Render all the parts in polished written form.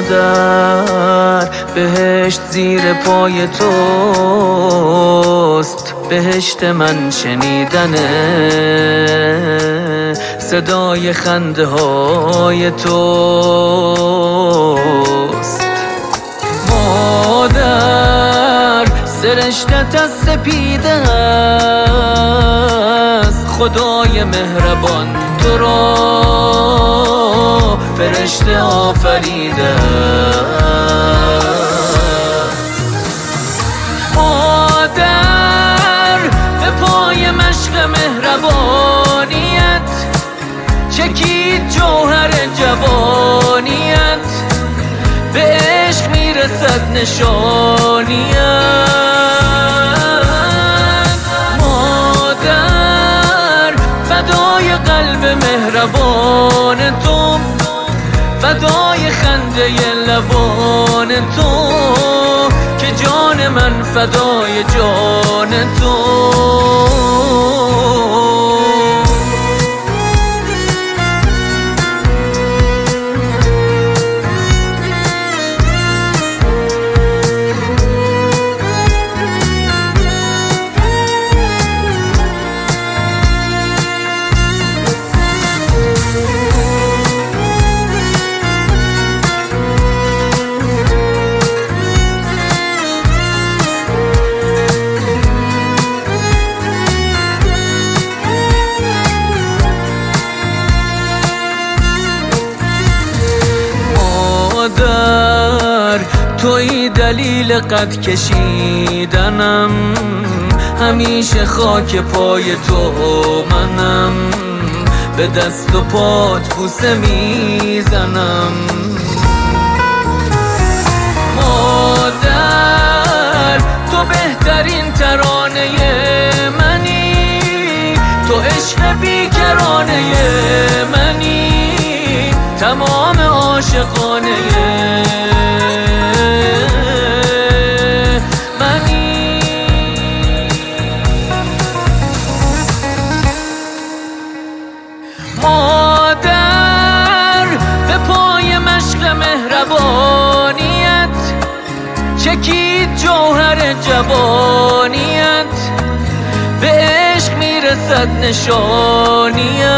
مادر بهشت زیر پای توست، بهشت من شنیدنه صدای خنده های توست. مادر سرشتت از سپیده است، خدای مهربان تو را فرشته آفریده است. مادر به پای مشق مهربانیت چکید جوهر جوانیت، به عشق میرسد نشانیت. مادر فدای قلب مهربان تو، فدای خنده لبان تو، که جان من فدای جان تو. توی دلیل قد کشیدنم، همیشه خاک پای تو منم، به دست و پات بوسه میزنم. مادر تو بهترین ترانه منی، تو عشق بیکرانه منی، تمام عاشقانه مادر به پای مشق مهربانیت چکید جوهر جوانیت، به عشق میرسد نشانیت.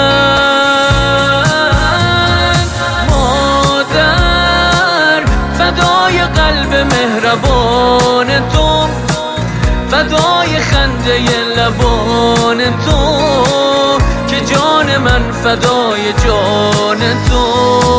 مادر فدای قلب مهربان تو، فدای خنده لبان تو، که جان من فدای جان تو.